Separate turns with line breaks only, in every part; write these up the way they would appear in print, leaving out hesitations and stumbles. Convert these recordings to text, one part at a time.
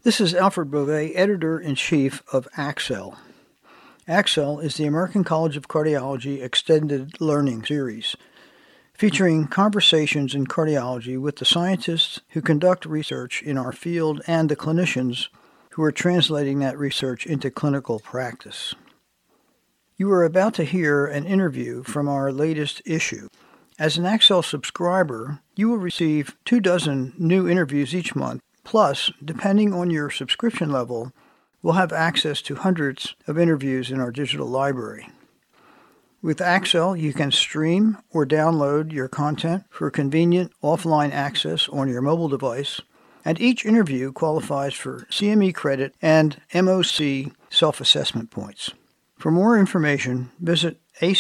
This is Alfred Beauvais, Editor-in-Chief of ACCEL. ACCEL is the American College of Cardiology Extended Learning Series, featuring conversations in cardiology with the scientists who conduct research in our field and the clinicians who are translating that research into clinical practice. You are about to hear an interview from our latest issue. As an ACCEL subscriber, you will receive 24 new interviews each month. Plus, depending on your subscription level, we'll have access to hundreds of interviews in our digital library. With ACCEL, you can stream or download your content for convenient offline access on your mobile device, and each interview qualifies for CME credit and MOC self-assessment points. For more information, visit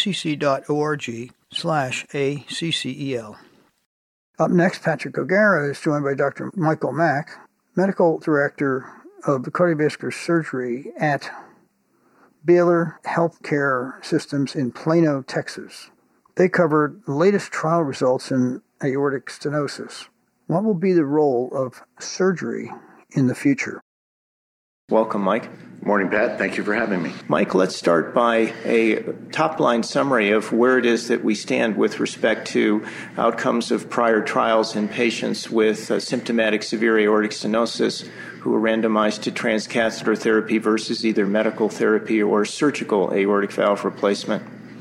acc.org/ACCEL. Up next, Patrick O'Gara is joined by Dr. Michael Mack, Medical Director of Cardiovascular Surgery at Baylor Healthcare Systems in Plano, Texas. They covered the latest trial results in aortic stenosis. What will be the role of surgery in the future?
Welcome, Mike.
Morning, Pat. Thank you for having me.
Mike, let's start by a top-line summary of where it is that we stand with respect to outcomes of prior trials in patients with symptomatic severe aortic stenosis who were randomized to transcatheter therapy versus either medical therapy or surgical aortic valve replacement.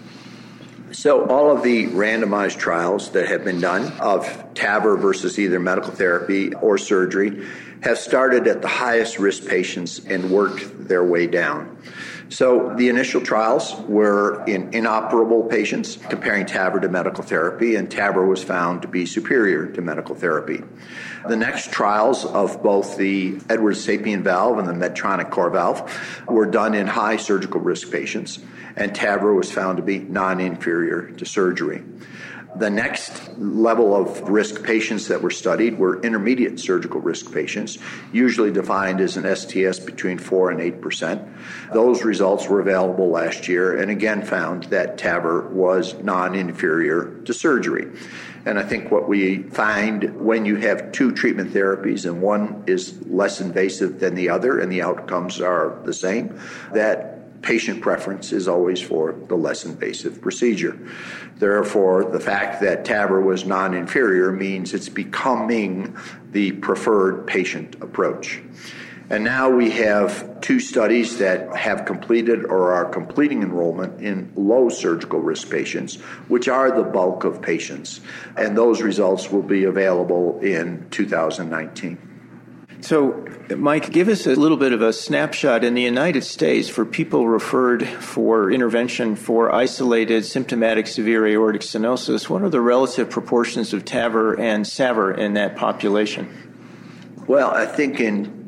So all of the randomized trials that have been done of TAVR versus either medical therapy or surgery have started at the highest risk patients and worked their way down. So the initial trials were in inoperable patients comparing TAVR to medical therapy, and TAVR was found to be superior to medical therapy. The next trials of both the Edwards SAPIEN valve and the Medtronic CoreValve were done in high surgical risk patients, and TAVR was found to be non-inferior to surgery. The next level of risk patients that were studied were intermediate surgical risk patients, usually defined as an STS between 4 and 8%. Those results were available last year and again found that TAVR was non-inferior to surgery. And I think what we find when you have two treatment therapies and one is less invasive than the other and the outcomes are the same, that patient preference is always for the less invasive procedure. Therefore, the fact that TAVR was non-inferior means it's becoming the preferred patient approach. And now we have two studies that have completed or are completing enrollment in low surgical risk patients, which are the bulk of patients. And those results will be available in 2019.
So, Mike, give us a little bit of a snapshot in the United States for people referred for intervention for isolated symptomatic severe aortic stenosis. What are the relative proportions of TAVR and SAVR in that population?
Well, I think in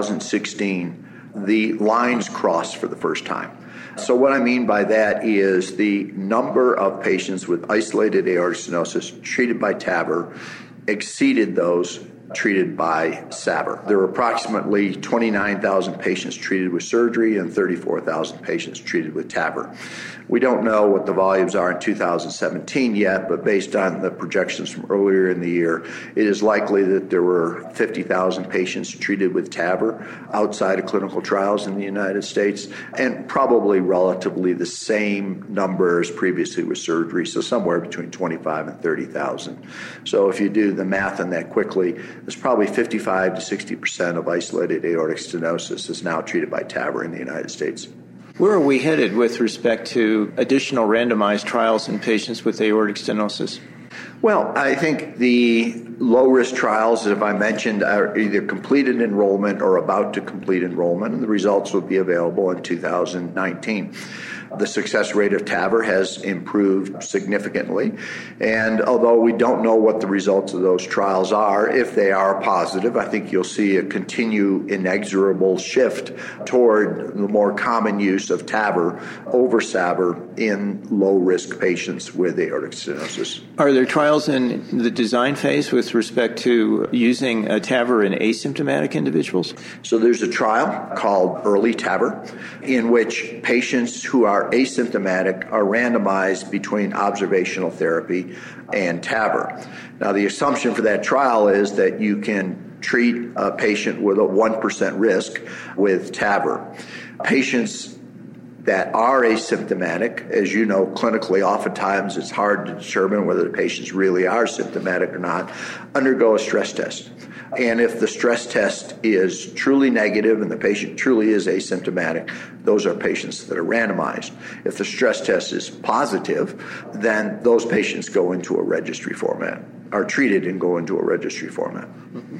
2016, the lines crossed for the first time. So what I mean by that is the number of patients with isolated aortic stenosis treated by TAVR exceeded those treated by SAVR. There were approximately 29,000 patients treated with surgery and 34,000 patients treated with TAVR. We don't know what the volumes are in 2017 yet, but based on the projections from earlier in the year, it is likely that there were 50,000 patients treated with TAVR outside of clinical trials in the United States, and probably relatively the same number as previously with surgery, so somewhere between 25 and 30,000. So if you do the math on that quickly, there's probably 55 to 60% of isolated aortic stenosis is now treated by TAVR in the United States.
Where are we headed with respect to additional randomized trials in patients with aortic stenosis?
Well, I think the low-risk trials, as I mentioned, are either completed enrollment or about to complete enrollment, and the results will be available in 2019. The success rate of TAVR has improved significantly, and although we don't know what the results of those trials are, if they are positive, I think you'll see a continued inexorable shift toward the more common use of TAVR over SAVR in low-risk patients with aortic stenosis.
Are there trials in the design phase with respect to using a TAVR in asymptomatic individuals?
So there's a trial called EARLY TAVR in which patients who are asymptomatic are randomized between observational therapy and TAVR. Now, the assumption for that trial is that you can treat a patient with a 1% risk with TAVR. Patients that are asymptomatic, as you know, clinically, oftentimes it's hard to determine whether the patients really are symptomatic or not, undergo a stress test. And if the stress test is truly negative and the patient truly is asymptomatic, those are patients that are randomized. If the stress test is positive, then those patients go into a registry format, are treated and go into a registry format.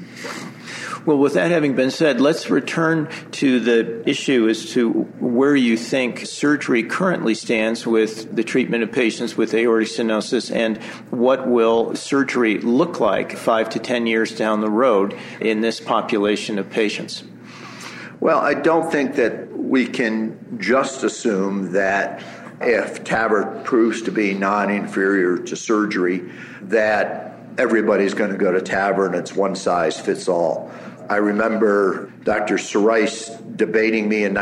Well, with that having been said, let's return to the issue as to where you think surgery currently stands with the treatment of patients with aortic stenosis, and what will surgery look like 5 to 10 years down the road in this population of patients?
Well, I don't think that we can just assume that if TAVR proves to be non-inferior to surgery, that everybody's going to go to TAVR and it's one size fits all. I remember Dr. Sarice debating me in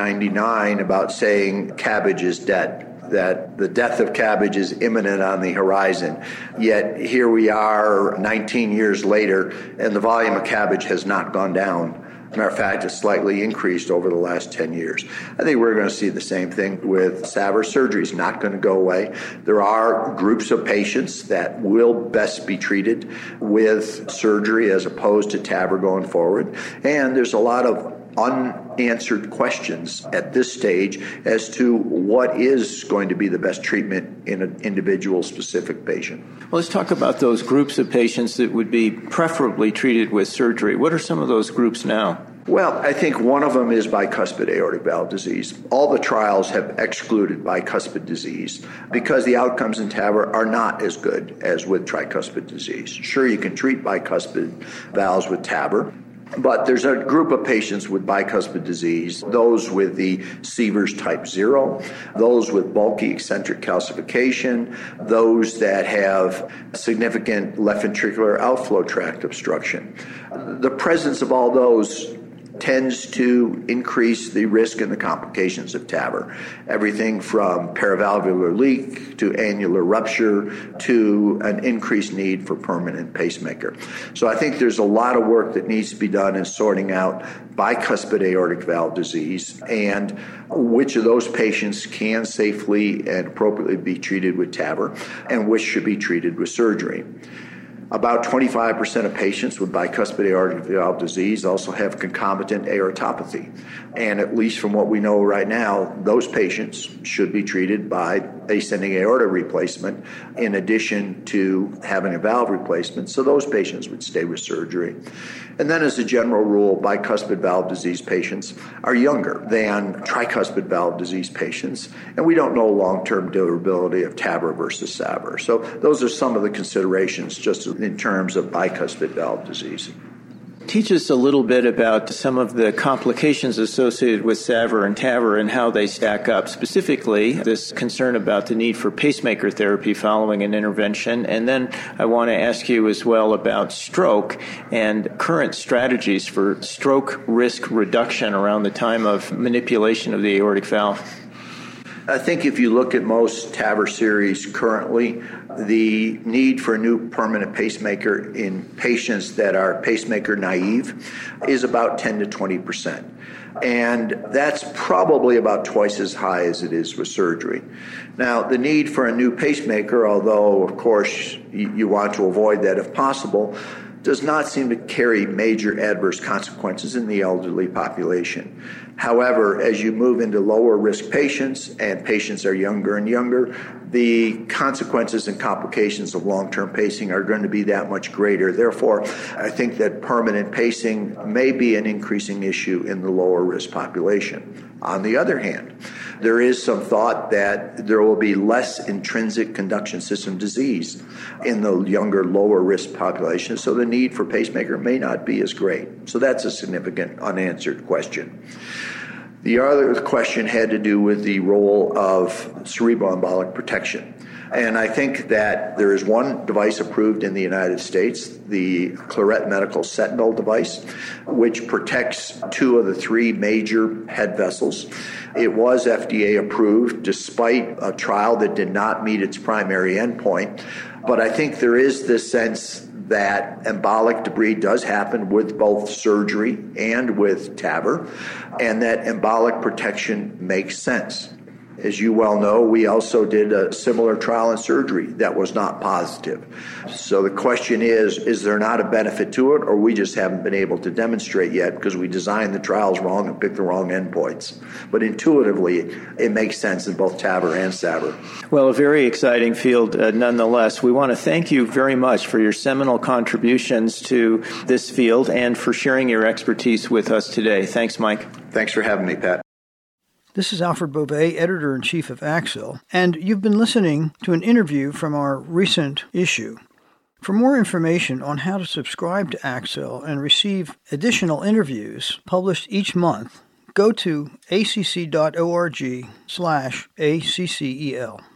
1999 about saying CABG is dead, that the death of CABG is imminent on the horizon. Yet here we are 19 years later, and the volume of CABG has not gone down. Matter of fact, it's slightly increased over the last 10 years. I think we're going to see the same thing with SAVR. Surgery is not going to go away. There are groups of patients that will best be treated with surgery as opposed to TAVR going forward. And there's a lot of unanswered questions at this stage as to what is going to be the best treatment in an individual specific patient.
Well, let's talk about those groups of patients that would be preferably treated with surgery. What are some of those groups now?
Well, I think one of them is bicuspid aortic valve disease. All the trials have excluded bicuspid disease because the outcomes in TAVR are not as good as with tricuspid disease. Sure, you can treat bicuspid valves with TAVR, but there's a group of patients with bicuspid disease, those with the Sievers type 0, those with bulky eccentric calcification, those that have significant left ventricular outflow tract obstruction. The presence of all those tends to increase the risk and the complications of TAVR. Everything from paravalvular leak to annular rupture to an increased need for permanent pacemaker. So I think there's a lot of work that needs to be done in sorting out bicuspid aortic valve disease and which of those patients can safely and appropriately be treated with TAVR and which should be treated with surgery. About 25% of patients with bicuspid aortic valve disease also have concomitant aortopathy. And at least from what we know right now, those patients should be treated by ascending aorta replacement in addition to having a valve replacement. So those patients would stay with surgery. And then as a general rule, bicuspid valve disease patients are younger than tricuspid valve disease patients. And we don't know long-term durability of TAVR versus SAVR. So those are some of the considerations just in terms of bicuspid valve disease.
Teach us a little bit about some of the complications associated with SAVR and TAVR and how they stack up, specifically this concern about the need for pacemaker therapy following an intervention. And then I want to ask you as well about stroke and current strategies for stroke risk reduction around the time of manipulation of the aortic valve.
I think if you look at most TAVR series currently, the need for a new permanent pacemaker in patients that are pacemaker naive is about 10 to 20%. And that's probably about twice as high as it is with surgery. Now, the need for a new pacemaker, although, of course, you want to avoid that if possible, does not seem to carry major adverse consequences in the elderly population. However, as you move into lower risk patients and patients are younger and younger, the consequences and complications of long-term pacing are going to be that much greater. Therefore, I think that permanent pacing may be an increasing issue in the lower risk population. On the other hand, there is some thought that there will be less intrinsic conduction system disease in the younger, lower risk population, so the need for pacemaker may not be as great. So that's a significant unanswered question. The other question had to do with the role of cerebroembolic protection. And I think that there is one device approved in the United States, the Claret Medical Sentinel device, which protects 2 of the 3 major head vessels. It was FDA approved despite a trial that did not meet its primary endpoint. But I think there is this sense that embolic debris does happen with both surgery and with TAVR, and that embolic protection makes sense. As you well know, we also did a similar trial in surgery that was not positive. So the question is there not a benefit to it, or we just haven't been able to demonstrate yet because we designed the trials wrong and picked the wrong endpoints? But intuitively, it makes sense in both TAVR and SAVR.
Well, a very exciting field nonetheless. We want to thank you very much for your seminal contributions to this field and for sharing your expertise with us today. Thanks, Mike.
Thanks for having me, Pat.
This is Alfred Beauvais, Editor-in-Chief of Accell, and you've been listening to an interview from our recent issue. For more information on how to subscribe to Accell and receive additional interviews published each month, go to acc.org/ACCEL.